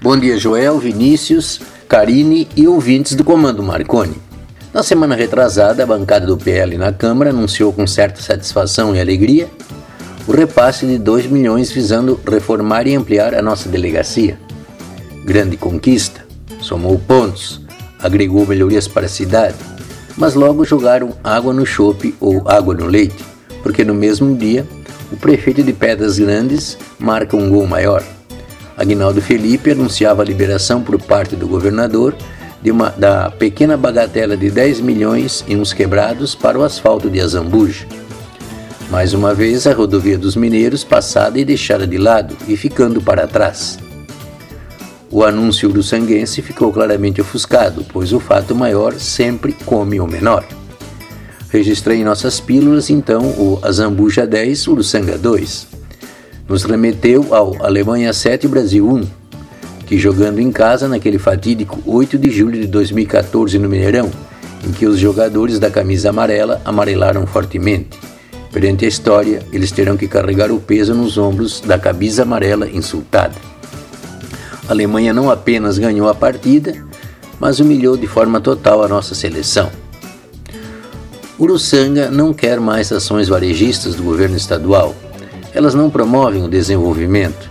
Bom dia, Joel, Vinícius, Karine e ouvintes do Comando Marconi. Na semana retrasada, a bancada do PL na Câmara anunciou com certa satisfação e alegria o repasse de 2 milhões visando reformar e ampliar a nossa delegacia. Grande conquista, somou pontos, agregou melhorias para a cidade, mas logo jogaram água no chope ou água no leite, porque no mesmo dia o prefeito de Pedras Grandes marca um gol maior. Aguinaldo Felipe anunciava a liberação por parte do governador da pequena bagatela de 10 milhões e uns quebrados para o asfalto de Azambuja. Mais uma vez, a rodovia dos Mineiros passada e deixada de lado e ficando para trás. O anúncio uruçanguense ficou claramente ofuscado, pois o fato maior sempre come o menor. Registrei em nossas pílulas, então, o Azambuja 10, Uruçanga 2. Nos remeteu ao Alemanha 7, Brasil 1, que jogando em casa naquele fatídico 8 de julho de 2014 no Mineirão, em que os jogadores da camisa amarela amarelaram fortemente. Perante a história, eles terão que carregar o peso nos ombros da camisa amarela insultada. A Alemanha não apenas ganhou a partida, mas humilhou de forma total a nossa seleção. Uruçanga não quer mais ações varejistas do governo estadual. Elas não promovem o desenvolvimento.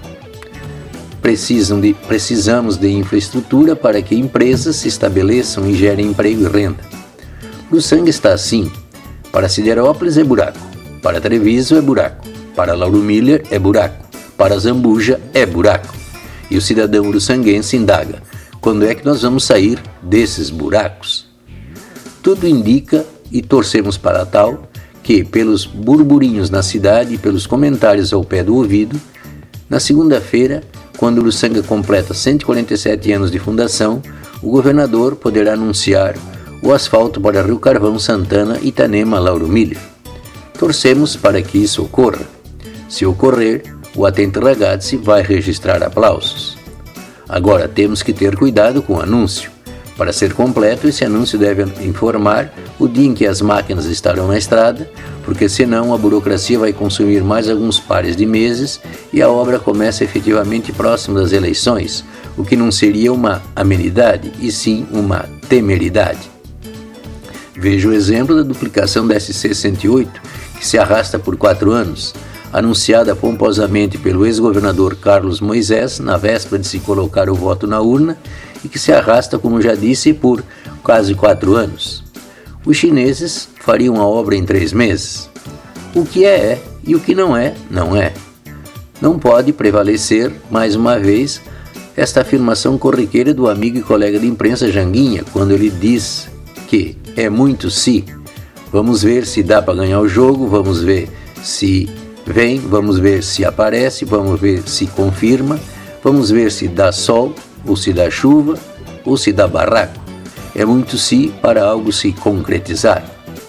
Precisamos de infraestrutura para que empresas se estabeleçam e gerem emprego e renda. Uruçanga está assim. Para Siderópolis é buraco. Para Treviso é buraco. Para Lauro Miller é buraco. Para Zambuja é buraco. E o cidadão uruçanguense indaga: quando é que nós vamos sair desses buracos? Tudo indica, e torcemos para tal, que, pelos burburinhos na cidade e pelos comentários ao pé do ouvido, na segunda-feira, quando Uruçanga completa 147 anos de fundação, o governador poderá anunciar o asfalto para Rio Carvão, Santana, Itanema, Lauro Miller. Torcemos para que isso ocorra. Se ocorrer, o Atente Ragazzi vai registrar aplausos. Agora temos que ter cuidado com o anúncio. Para ser completo, esse anúncio deve informar o dia em que as máquinas estarão na estrada, porque senão a burocracia vai consumir mais alguns pares de meses e a obra começa efetivamente próximo das eleições, o que não seria uma amenidade, e sim uma temeridade. Veja o exemplo da duplicação da SC-108, que se arrasta por 4 anos, anunciada pomposamente pelo ex-governador Carlos Moisés na véspera de se colocar o voto na urna, e que se arrasta, como já disse, por quase 4 anos. Os chineses fariam a obra em 3 meses. O que é e o que não é, não é. Não pode prevalecer, mais uma vez, esta afirmação corriqueira do amigo e colega de imprensa Janguinha, quando ele diz que é muito se. Vamos ver se dá para ganhar o jogo, vamos ver se vem, vamos ver se aparece, vamos ver se confirma, vamos ver se dá sol, ou se dá chuva, ou se dá barraco. É muito se para algo se concretizar.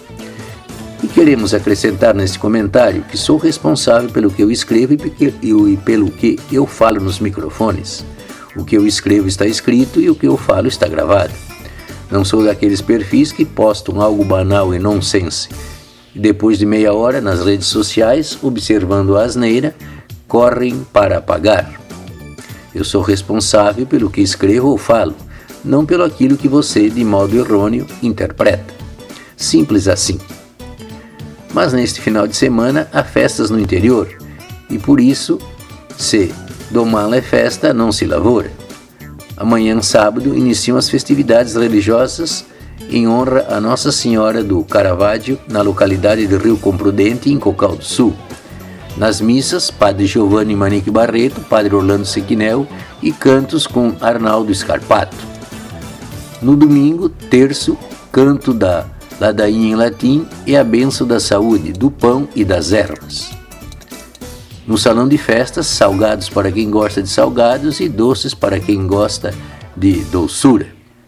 E queremos acrescentar neste comentário que sou responsável pelo que eu escrevo e pelo que eu falo nos microfones. O que eu escrevo está escrito e o que eu falo está gravado. Não sou daqueles perfis que postam algo banal e nonsense, e depois de meia hora nas redes sociais, observando a asneira, correm para apagar. Eu sou responsável pelo que escrevo ou falo, não pelo aquilo que você, de modo errôneo, interpreta. Simples assim. Mas neste final de semana há festas no interior, e por isso, se do mal é festa, não se lavoura. Amanhã, sábado, iniciam as festividades religiosas em honra a Nossa Senhora do Caravaggio, na localidade de Rio Comprudente, em Cocal do Sul. Nas missas, Padre Giovanni Manique Barreto, Padre Orlando Sequinel e cantos com Arnaldo Scarpato. No domingo, terço, canto da ladainha em latim e a bênção da saúde, do pão e das ervas. No salão de festas, salgados para quem gosta de salgados e doces para quem gosta de doçura.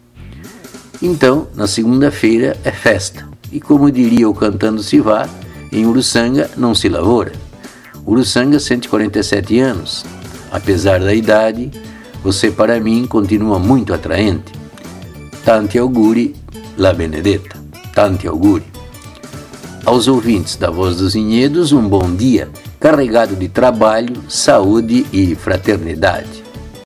Então, na segunda-feira é festa, e como diria o Cantando Se Vá, em Uruçanga não se lavoura. Uruçanga, 147 anos. Apesar da idade, você para mim continua muito atraente. Tanti auguri, la Benedetta. Tanti auguri. Aos ouvintes da Voz dos Vinhedos, um bom dia, carregado de trabalho, saúde e fraternidade.